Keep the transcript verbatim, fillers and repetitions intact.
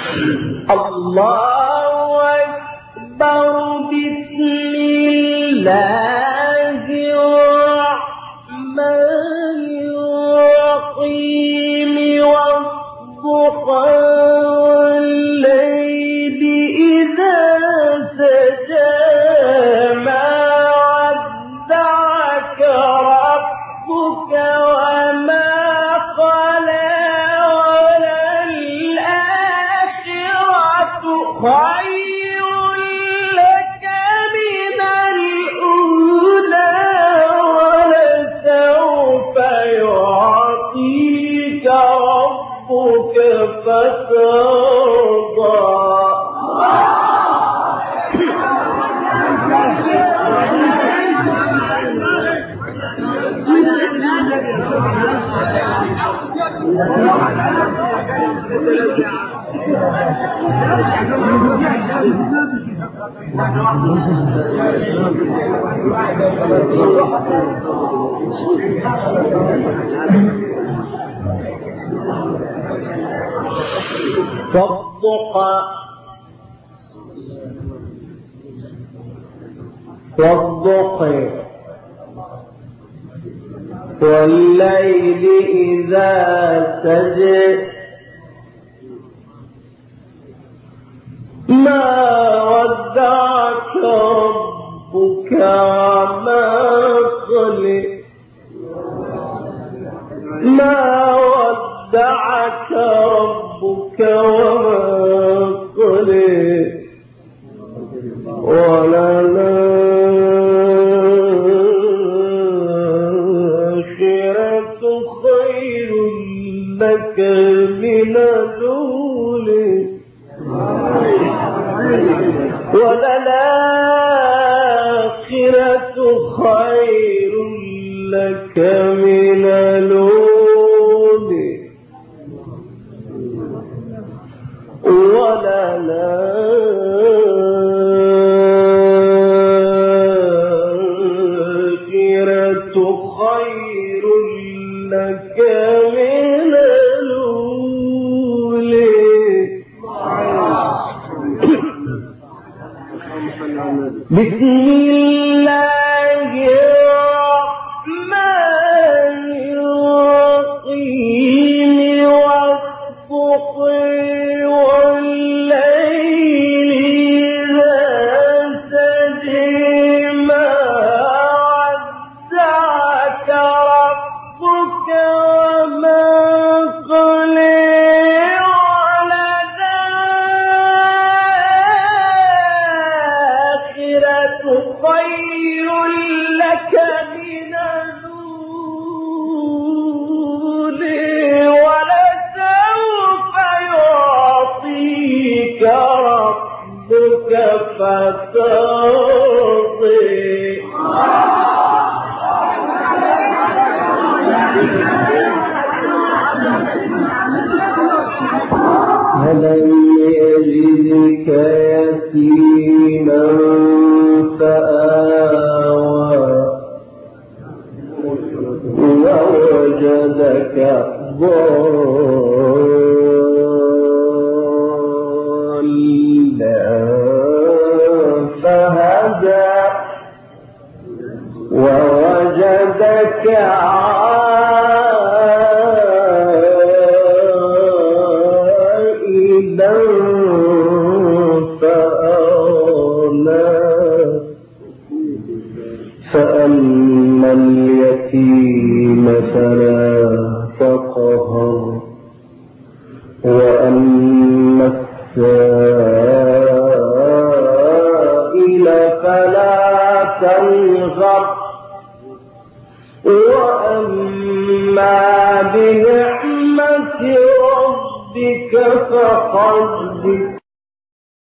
الله أكبر. بسم الله الرحمن الرحيم. والضحى والليل إذا سجى ما ودعك ربك وما قلى وللآخرة خير لك من الأولى ولسوف يعطيك ربك فترضى. والضحى والضحى والليل إذا سجى ما ودعك ربك وما قلى ما ودعك ربك وما قلى وللآخرة خير لك من الأولى وللآخرة خير لك من الأولى وللآخرة خير لك من الأولى. بسم الله الرحمن الرحيم. والضحى والليل إذا سجى ما ودعك ربك وما قلى خير لك من الأولى ولسوف يعطيك ربك فترضى. ألم يجدك يتيما فآوى ووجدك ضالا فهدى ووجدك عائلا فأما اليتيم فلا تقهر وأما السائل فلا تنهر وأما بنعمة ربك فقد